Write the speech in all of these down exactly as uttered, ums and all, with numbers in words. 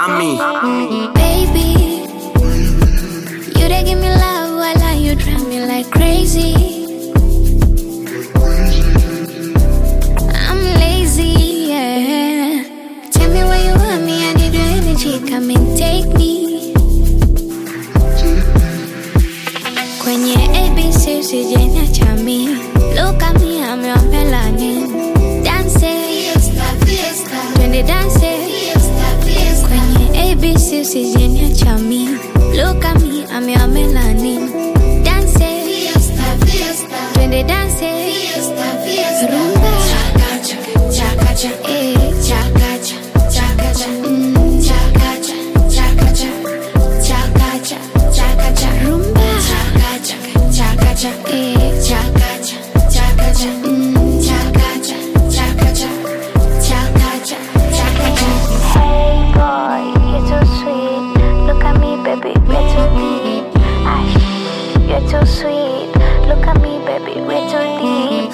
Ami. Baby, you dey give me love while you drive me like crazy. I'm lazy, yeah. Tell me where you want me, I need your energy, come and take me. Kwenye A B C usijeniacha mi. Look at me, I'm your melanin. Dance, fiesta, fiesta. Twende dance, fiesta, fiesta. Kwenye A B C usijeniacha mi. Look at me, I'm your melanin. Dance, fiesta, fiesta. Twende dance, fiesta, fiesta. Rumba, chakacha, chakacha, eh, chakacha, chakacha, mm, chakacha, chakacha, chakacha, chakacha. Rumba, chakacha, chakacha, eh, chakacha, chakacha, mm, chakacha, chakacha, chakacha, chakacha. Hey boy, you're too sweet. Look at me, baby, we're too deep. Ash, you're too sweet. Look at me, baby, we're too deep.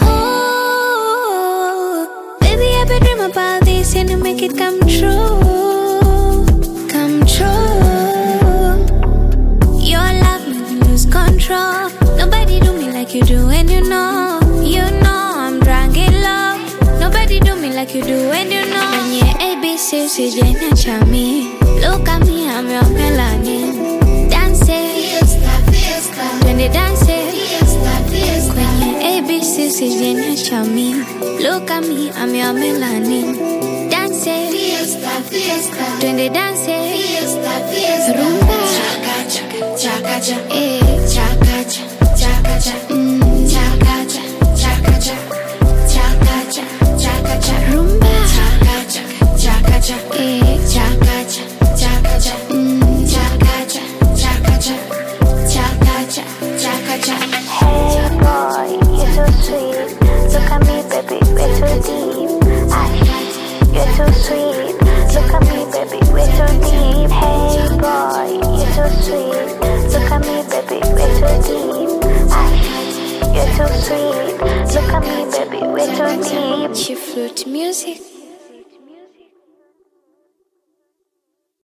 Oh, baby, I've been dreaming about this and you make it come true, come true. Your love made me lose control. Nobody do me like you do, and you know, you know I'm drunk in love. Nobody do me like you do, and you know. When you're A B C, usijeniacha mi. Look at me, I'm your melanin. Dance, fiesta, fiesta. Twende dance, fiesta, fiesta. Kwenye A B C, usijeniacha mi. Look at me, I'm your melanin. Dance, fiesta, fiesta. Twende dance, fiesta, fiesta. Rumba, chakacha, chakacha, eh, chakacha, chakacha, mm, chakacha, chakacha, chakacha, chakacha. Rumba, chakacha, chakacha, eh, chakacha, chakacha, mm, chakacha, chakacha, chakacha, chakacha. Hey boy, you're too sweet. Look at me, baby, we're too deep. Ash, you're too sweet. Look at me, baby, we're too deep. Hey boy, you're too sweet. Look at me, baby, we're too deep. Ash, you're too sweet. Look at me, baby, we're too deep. She flute music.